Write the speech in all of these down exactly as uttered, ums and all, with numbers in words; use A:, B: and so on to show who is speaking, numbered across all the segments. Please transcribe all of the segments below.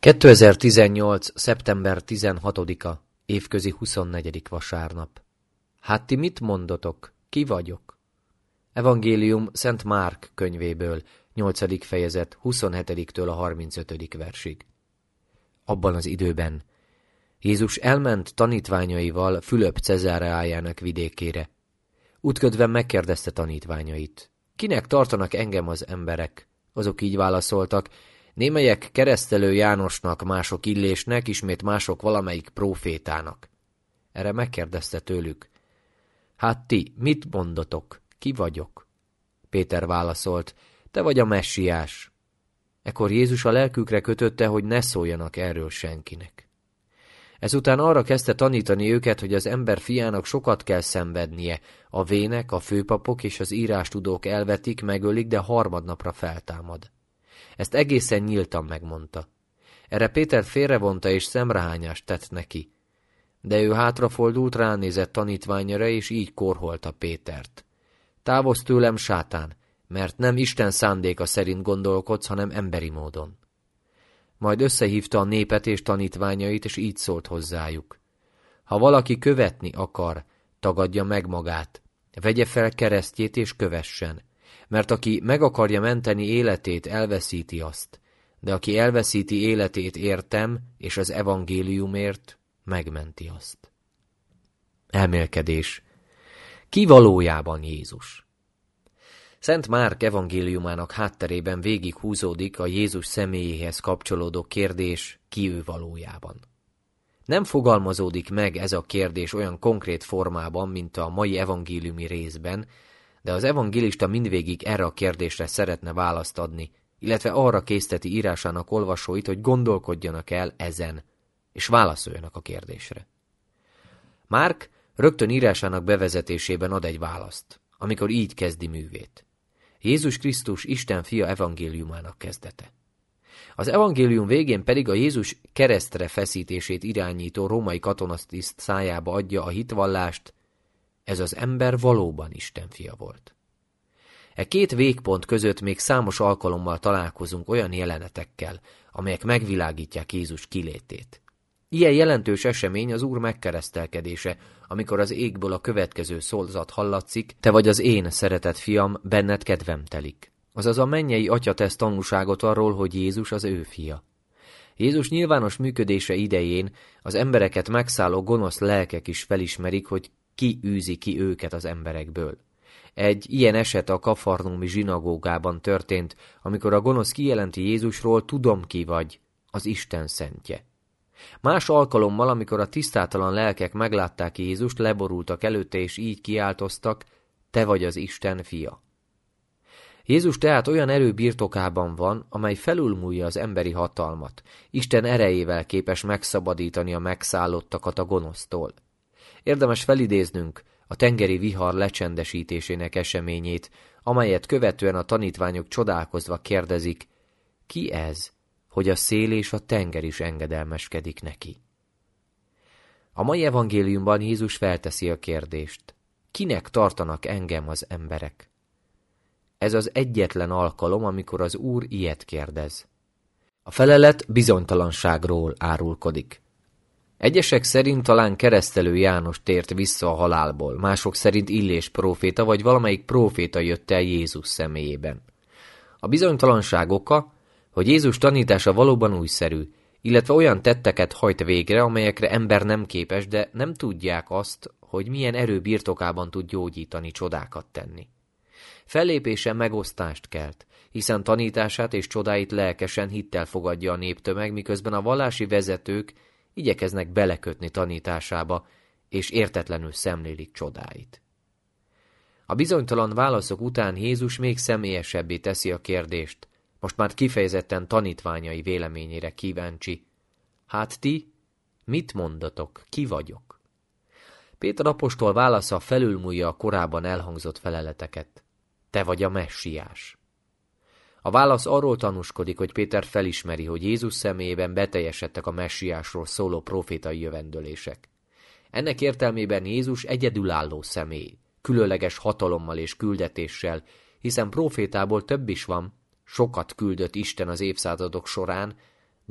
A: kétezer-tizennyolc. szeptember tizenhatodika, évközi huszonnegyedik vasárnap. Hát ti mit mondotok? Ki vagyok? Evangélium Szent Márk könyvéből, nyolcadik fejezet, huszonhetediktől a harmincötödik versig. Abban az időben Jézus elment tanítványaival Fülöp Cezáreájának vidékére. Útközben megkérdezte tanítványait: kinek tartanak engem az emberek? Azok így válaszoltak: némelyek keresztelő Jánosnak, mások Illésnek, ismét mások valamelyik prófétának. Erre megkérdezte tőlük: hát ti mit mondotok? Ki vagyok? Péter válaszolt: te vagy a messiás. Ekkor Jézus a lelkükre kötötte, hogy ne szóljanak erről senkinek. Ezután arra kezdte tanítani őket, hogy az ember fiának sokat kell szenvednie, a vének, a főpapok és az írástudók elvetik, megölik, de harmadnapra feltámad. Ezt egészen nyíltan megmondta. Erre Péter félrevonta és szemrehányást tett neki. De ő hátrafordult, ránézett tanítványra, és így korholta Pétert: távozz tőlem, sátán, mert nem Isten szándéka szerint gondolkodsz, hanem emberi módon. Majd összehívta a népet és tanítványait, és így szólt hozzájuk: ha valaki követni akar, tagadja meg magát, vegye fel keresztjét és kövessen, mert aki meg akarja menteni életét, elveszíti azt, de aki elveszíti életét értem és az evangéliumért, megmenti azt. Elmélkedés. Ki valójában Jézus? Szent Márk evangéliumának hátterében végig húzódik a Jézus személyéhez kapcsolódó kérdés: ki ő valójában. Nem fogalmazódik meg ez a kérdés olyan konkrét formában, mint a mai evangéliumi részben, de az evangélista mindvégig erre a kérdésre szeretne választ adni, illetve arra készteti írásának olvasóit, hogy gondolkodjanak el ezen, és válaszoljanak a kérdésre. Márk rögtön írásának bevezetésében ad egy választ, amikor így kezdi művét: Jézus Krisztus Isten fia evangéliumának kezdete. Az evangélium végén pedig a Jézus keresztre feszítését irányító római katonatiszt szájába adja a hitvallást: ez az ember valóban Isten fia volt. E két végpont között még számos alkalommal találkozunk olyan jelenetekkel, amelyek megvilágítják Jézus kilétét. Ilyen jelentős esemény az Úr megkeresztelkedése, amikor az égből a következő szózat hallatszik: te vagy az én szeretett fiam, benned kedvem telik. Azaz a mennyei Atya tesz tanúságot arról, hogy Jézus az ő fia. Jézus nyilvános működése idején az embereket megszálló gonosz lelkek is felismerik, hogy ki űzi ki őket az emberekből. Egy ilyen eset a kafarnaumi zsinagógában történt, amikor a gonosz kijelenti Jézusról: tudom ki vagy, az Isten szentje. Más alkalommal, amikor a tisztátalan lelkek meglátták Jézust, leborultak előtte, és így kiáltoztak: te vagy az Isten fia. Jézus tehát olyan erő birtokában van, amely felülmúlja az emberi hatalmat. Isten erejével képes megszabadítani a megszállottakat a gonosztól. Érdemes felidéznünk a tengeri vihar lecsendesítésének eseményét, amelyet követően a tanítványok csodálkozva kérdezik: ki ez, hogy a szél és a tenger is engedelmeskedik neki? A mai evangéliumban Jézus felteszi a kérdést: kinek tartanak engem az emberek? Ez az egyetlen alkalom, amikor az Úr ilyet kérdez. A felelet bizonytalanságról árulkodik. Egyesek szerint talán keresztelő János tért vissza a halálból, mások szerint Illés próféta vagy valamelyik próféta jött el Jézus személyében. A bizonytalanság oka, hogy Jézus tanítása valóban újszerű, illetve olyan tetteket hajt végre, amelyekre ember nem képes, de nem tudják azt, hogy milyen erő birtokában tud gyógyítani, csodákat tenni. Fellépése megosztást kelt, hiszen tanítását és csodáit lelkesen hittel fogadja a néptömeg, miközben a vallási vezetők igyekeznek belekötni tanításába, és értetlenül szemlélik csodáit. A bizonytalan válaszok után Jézus még személyesebbé teszi a kérdést, most már kifejezetten tanítványai véleményére kíváncsi: hát ti mit mondatok, ki vagyok? Péter apostol válasza felülmúlja a korábban elhangzott feleleteket: te vagy a messiás. A válasz arról tanúskodik, hogy Péter felismeri, hogy Jézus személyében beteljesedtek a messiásról szóló profétai jövendőlések. Ennek értelmében Jézus egyedülálló személy, különleges hatalommal és küldetéssel, hiszen profétából több is van, sokat küldött Isten az évszázadok során,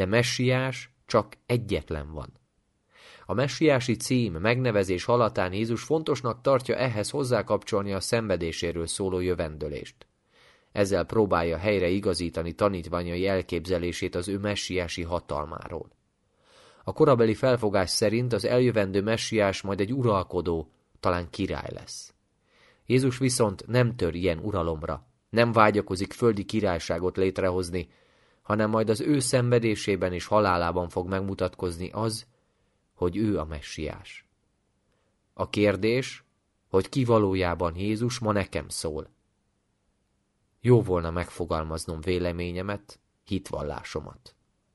A: de messiás csak egyetlen van. A messiási cím, megnevezés hallatán Jézus fontosnak tartja ehhez hozzákapcsolni a szenvedéséről szóló jövendőlést. Ezzel próbálja helyre igazítani tanítványai elképzelését az ő messiási hatalmáról. A korabeli felfogás szerint az eljövendő messiás majd egy uralkodó, talán király lesz. Jézus viszont nem tör ilyen uralomra, nem vágyakozik földi királyságot létrehozni, hanem majd az ő szenvedésében és halálában fog megmutatkozni az, hogy ő a messiás. A kérdés, hogy ki valójában Jézus, ma nekem szól. Jó volna megfogalmaznom véleményemet, hitvallásomat.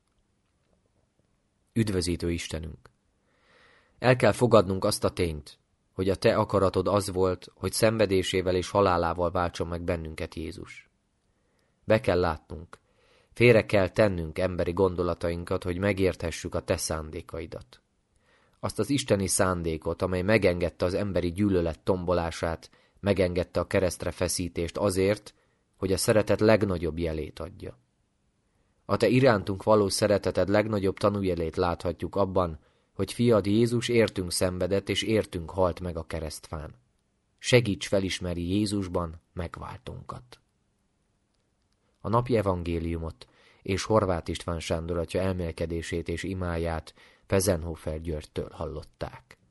A: Üdvözítő Istenünk! El kell fogadnunk azt a tényt, hogy a Te akaratod az volt, hogy szenvedésével és halálával váltson meg bennünket Jézus. Be kell látnunk, félre kell tennünk emberi gondolatainkat, hogy megérthessük a Te szándékaidat. Azt az isteni szándékot, amely megengedte az emberi gyűlölet tombolását, megengedte a keresztre feszítést azért, hogy a szeretet legnagyobb jelét adja. A Te irántunk való szereteted legnagyobb tanújelét láthatjuk abban, hogy fiad Jézus értünk szenvedett és értünk halt meg a keresztfán. Segíts felismerni Jézusban megváltunkat. A napi evangéliumot és Horváth István Sándor atya elmélkedését és imáját Pezenhofer Györgytől hallották.